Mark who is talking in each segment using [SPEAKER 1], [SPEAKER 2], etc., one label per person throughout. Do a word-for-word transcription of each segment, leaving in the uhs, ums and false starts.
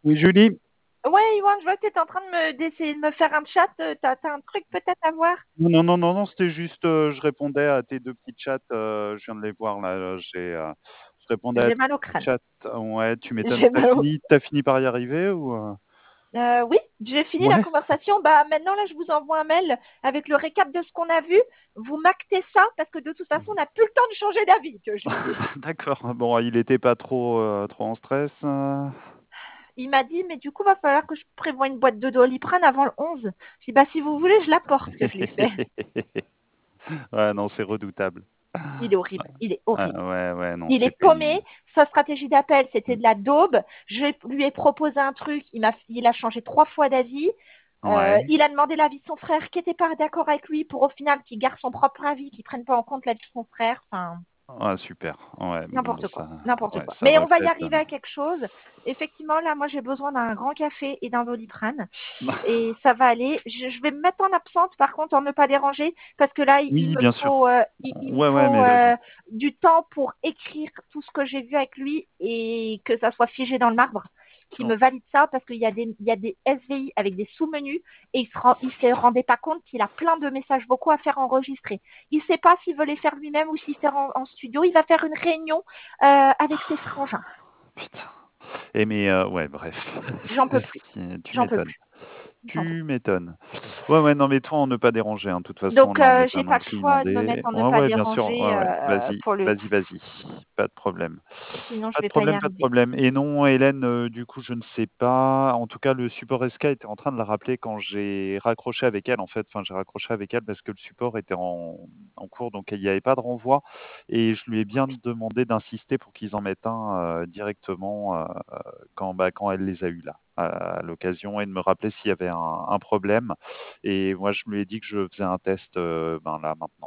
[SPEAKER 1] Oui, Julie?
[SPEAKER 2] Ouais, Iwan, je vois que tu es en train de me, d'essayer de me faire un chat. Euh, T'as, t'as un truc peut-être à voir?
[SPEAKER 1] Non, non, non, non, non, c'était juste, euh, je répondais à tes deux petits chats. Euh, je viens de les voir là. euh, J'ai, euh, je répondais à
[SPEAKER 2] J'ai
[SPEAKER 1] tes
[SPEAKER 2] mal au
[SPEAKER 1] petits
[SPEAKER 2] crâne.
[SPEAKER 1] chats. Ouais, tu m'étonnes.
[SPEAKER 2] J'ai
[SPEAKER 1] T'as
[SPEAKER 2] mal au...
[SPEAKER 1] fini, t'as fini par y arriver ou euh
[SPEAKER 2] Euh, oui, j'ai fini la
[SPEAKER 1] Ouais.
[SPEAKER 2] conversation. Bah maintenant, là, je vous envoie un mail avec le récap de ce qu'on a vu. Vous m'actez ça parce que de toute façon, on n'a plus le temps de changer d'avis, que je lui dis.
[SPEAKER 1] D'accord. Bon, il était pas trop, euh, trop en stress. euh
[SPEAKER 2] Il m'a dit, mais du coup, va falloir que je prévoie une boîte de Doliprane avant le onze. Je dis, bah si vous voulez, je la porte, que je lui fais.
[SPEAKER 1] Ouais, non, c'est redoutable.
[SPEAKER 2] Il est horrible, il est
[SPEAKER 1] Ah,
[SPEAKER 2] horrible.
[SPEAKER 1] ouais, ouais, non,
[SPEAKER 2] Il
[SPEAKER 1] c'est
[SPEAKER 2] est paumé.
[SPEAKER 1] pénible.
[SPEAKER 2] Sa stratégie d'appel, c'était
[SPEAKER 1] Mm.
[SPEAKER 2] de la daube. Je lui ai proposé un truc. Il m'a, il a changé trois fois d'avis. Euh,
[SPEAKER 1] Ouais.
[SPEAKER 2] il a demandé l'avis de son frère qui n'était pas d'accord avec lui pour au final qu'il garde son propre avis, qu'il prenne pas en compte l'avis de son frère. Enfin,
[SPEAKER 1] Ah, super. Ouais, bon, bah,
[SPEAKER 2] n'importe quoi,
[SPEAKER 1] ça,
[SPEAKER 2] n'importe
[SPEAKER 1] ouais,
[SPEAKER 2] quoi.
[SPEAKER 1] ça
[SPEAKER 2] Mais on va y
[SPEAKER 1] reflète. euh,
[SPEAKER 2] arriver à quelque chose. Effectivement, là, moi, j'ai besoin d'un grand café et d'un Doliprane. Et ça va aller. Je, je vais me mettre en absente, par contre, en ne pas déranger, parce que là, il, il
[SPEAKER 1] Oui,
[SPEAKER 2] me
[SPEAKER 1] bien sûr.
[SPEAKER 2] faut, euh, il, il me
[SPEAKER 1] Ouais, ouais,
[SPEAKER 2] faut
[SPEAKER 1] mais vas-y.
[SPEAKER 2] euh, du temps pour écrire tout ce que j'ai vu avec lui et que ça soit figé dans le marbre, qui me valide ça, parce qu'il y a des, il y a des S V I avec des sous-menus et il se, rend- il se rendait pas compte qu'il a plein de messages vocaux à faire enregistrer. Il sait pas s'il veut les faire lui-même ou s'il fait en, en studio. Il va faire une réunion euh, avec ses frangins.
[SPEAKER 1] Putain. Et mais euh, ouais, bref.
[SPEAKER 2] J'en peux plus.
[SPEAKER 1] Si, tu
[SPEAKER 2] J'en peux
[SPEAKER 1] m'étonnes.
[SPEAKER 2] plus. J'en peux
[SPEAKER 1] Tu m'étonnes. Ouais, ouais, non, mais toi, on ne pas déranger, hein. De toute façon,
[SPEAKER 2] Donc,
[SPEAKER 1] là, on n'est
[SPEAKER 2] euh,
[SPEAKER 1] pas
[SPEAKER 2] j'ai
[SPEAKER 1] non
[SPEAKER 2] pas le
[SPEAKER 1] plus
[SPEAKER 2] choix de me
[SPEAKER 1] inondés.
[SPEAKER 2] mettre en ne
[SPEAKER 1] Ouais,
[SPEAKER 2] pas
[SPEAKER 1] ouais, bien sûr.
[SPEAKER 2] déranger
[SPEAKER 1] Ouais, ouais.
[SPEAKER 2] euh,
[SPEAKER 1] Vas-y,
[SPEAKER 2] pour le
[SPEAKER 1] vas-y,
[SPEAKER 2] coup.
[SPEAKER 1] vas-y. Pas de problème.
[SPEAKER 2] Sinon, je
[SPEAKER 1] Pas de
[SPEAKER 2] vais pas y
[SPEAKER 1] problème, pas de
[SPEAKER 2] arriver.
[SPEAKER 1] problème. Et non, Hélène, heu, du coup, je ne sais pas. En tout cas, le support S K était en train de la rappeler quand j'ai raccroché avec elle, en fait. Enfin, j'ai raccroché avec elle parce que le support était en en cours, donc il n'y avait pas de renvoi et je lui ai bien demandé d'insister pour qu'ils en mettent un, heu, directement, heu, quand, bah, quand elle les a eus là, à à l'occasion et de me rappeler s'il y avait un un problème et moi, je lui ai dit que je faisais un test, heu, ben, là, maintenant.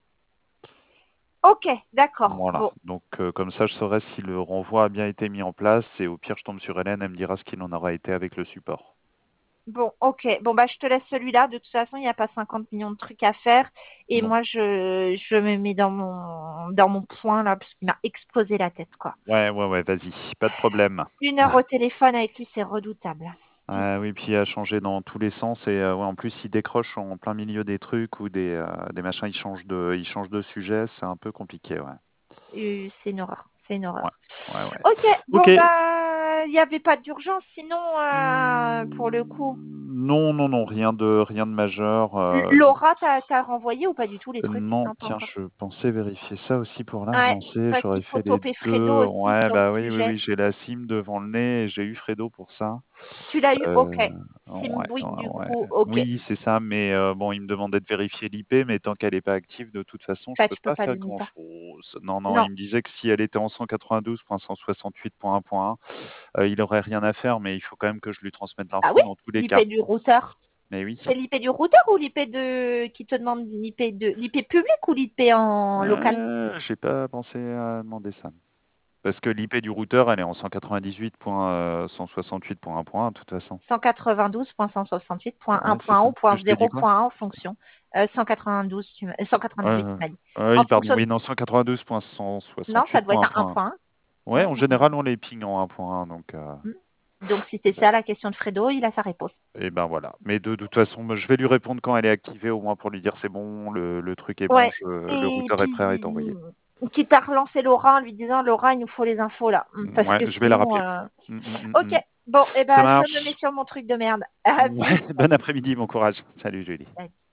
[SPEAKER 2] Ok, d'accord.
[SPEAKER 1] Voilà,
[SPEAKER 2] Bon,
[SPEAKER 1] donc heu, comme ça, je saurai si le renvoi a bien été mis en place et au pire, je tombe sur Hélène, elle me dira ce qu'il en aura été avec le support.
[SPEAKER 2] bon, ok. Bon, bah, je te laisse celui-là. De toute façon, il n'y a pas cinquante millions de trucs à faire. Et
[SPEAKER 1] Bon,
[SPEAKER 2] moi, je, je me mets dans mon, dans mon point là, parce qu'il m'a explosé la tête, quoi.
[SPEAKER 1] ouais, ouais, ouais, vas-y, pas de problème.
[SPEAKER 2] Une heure au téléphone avec lui, c'est redoutable. Mm.
[SPEAKER 1] Ah oui, puis il a changé dans tous les sens et heu, ouais, en plus, il décroche en plein milieu des trucs ou des, heu, des machins, il change de il change de sujet, c'est un peu compliqué, ouais.
[SPEAKER 2] Euh, c'est une horreur. C'est une
[SPEAKER 1] Ouais,
[SPEAKER 2] horreur.
[SPEAKER 1] ouais, ouais.
[SPEAKER 2] Ok,
[SPEAKER 1] OK.
[SPEAKER 2] bon, bah, il n'y avait pas d'urgence, sinon, euh, pour le coup.
[SPEAKER 1] Mmh, non, non, non, rien de rien de majeur,
[SPEAKER 2] L-
[SPEAKER 1] heu,
[SPEAKER 2] Laura, t'as, t'as renvoyé ou pas du tout les
[SPEAKER 1] Euh,
[SPEAKER 2] trucs?
[SPEAKER 1] non,
[SPEAKER 2] Non, pas
[SPEAKER 1] tiens,
[SPEAKER 2] encore.
[SPEAKER 1] je pensais vérifier ça aussi pour la
[SPEAKER 2] Ouais,
[SPEAKER 1] relancer.
[SPEAKER 2] parce
[SPEAKER 1] J'aurais
[SPEAKER 2] qu'il faut
[SPEAKER 1] fait les
[SPEAKER 2] toper Fredo
[SPEAKER 1] deux.
[SPEAKER 2] aussi
[SPEAKER 1] Ouais,
[SPEAKER 2] sur le
[SPEAKER 1] bah oui, oui,
[SPEAKER 2] sujet.
[SPEAKER 1] oui, j'ai la SIM devant le nez et j'ai eu Fredo pour ça.
[SPEAKER 2] Tu l'as eu?
[SPEAKER 1] Euh,
[SPEAKER 2] Ok.
[SPEAKER 1] ouais,
[SPEAKER 2] Simbouyk,
[SPEAKER 1] ouais,
[SPEAKER 2] du
[SPEAKER 1] ouais.
[SPEAKER 2] coup, ok.
[SPEAKER 1] Oui, c'est ça, mais euh, bon, il me demandait de vérifier l'I P, mais tant qu'elle n'est pas active, de toute façon, je
[SPEAKER 2] Bah,
[SPEAKER 1] peux
[SPEAKER 2] tu peux
[SPEAKER 1] pas
[SPEAKER 2] pas
[SPEAKER 1] faire
[SPEAKER 2] donner ça.
[SPEAKER 1] grand-chose. Non, non,
[SPEAKER 2] Non.
[SPEAKER 1] il me disait que si elle était en cent quatre-vingt-douze point cent soixante-huit point un point un, euh, il aurait rien à faire, mais il faut quand même que je lui transmette
[SPEAKER 2] Ah oui?
[SPEAKER 1] l'info dans tous les
[SPEAKER 2] L'I P
[SPEAKER 1] cas.
[SPEAKER 2] du routeur.
[SPEAKER 1] Mais oui.
[SPEAKER 2] C'est l'I P du routeur ou l'I P de, qui te demande l'I P de, l'I P public ou l'I P en local?
[SPEAKER 1] Euh, j'ai pas pensé à demander ça. Parce que l'I P du routeur, elle est en cent quatre-vingt-dix-huit point cent soixante-huit point un point un, de toute façon.
[SPEAKER 2] cent quatre-vingt-douze point cent soixante-huit point
[SPEAKER 1] Ouais, c'est
[SPEAKER 2] un point un
[SPEAKER 1] ça.
[SPEAKER 2] ou point
[SPEAKER 1] Je t'ai dit
[SPEAKER 2] zéro
[SPEAKER 1] quoi?
[SPEAKER 2] point un en fonction. Euh, cent quatre-vingt-douze, tu m'as- euh, cent quatre-vingt-dix-huit,
[SPEAKER 1] Euh,
[SPEAKER 2] tu m'as dit.
[SPEAKER 1] euh,
[SPEAKER 2] En
[SPEAKER 1] oui, pardon.
[SPEAKER 2] fonction,
[SPEAKER 1] Oui, non,
[SPEAKER 2] non, ça doit être un
[SPEAKER 1] cent quatre-vingt-douze point cent soixante-huit point un point un.
[SPEAKER 2] 1.1.
[SPEAKER 1] Ouais,
[SPEAKER 2] Ouais,
[SPEAKER 1] en
[SPEAKER 2] non, non.
[SPEAKER 1] général, on les ping en un point un, donc euh,
[SPEAKER 2] Hmm. Donc, si c'est ça la question de Fredo, il a sa réponse.
[SPEAKER 1] et ben voilà. Mais de, de toute façon, moi, je vais lui répondre quand elle est activée, au moins pour lui dire c'est bon, le, le truc est bon,
[SPEAKER 2] Ouais.
[SPEAKER 1] je- le
[SPEAKER 2] Et
[SPEAKER 1] routeur est prêt à être envoyé.
[SPEAKER 2] puis, quitte à relancer Laura en lui disant, Laura, il nous faut les infos là. Hmm, Parce
[SPEAKER 1] Ouais,
[SPEAKER 2] que
[SPEAKER 1] je vais la
[SPEAKER 2] sinon,
[SPEAKER 1] rappeler.
[SPEAKER 2] euh,
[SPEAKER 1] Mm, mm,
[SPEAKER 2] ok.
[SPEAKER 1] mm, mm.
[SPEAKER 2] Bon, eh
[SPEAKER 1] Ça
[SPEAKER 2] ben, je me mets
[SPEAKER 1] marche.
[SPEAKER 2] sur mon truc de merde. À
[SPEAKER 1] Ouais,
[SPEAKER 2] plus.
[SPEAKER 1] bon après-midi, bon courage. Salut Julie.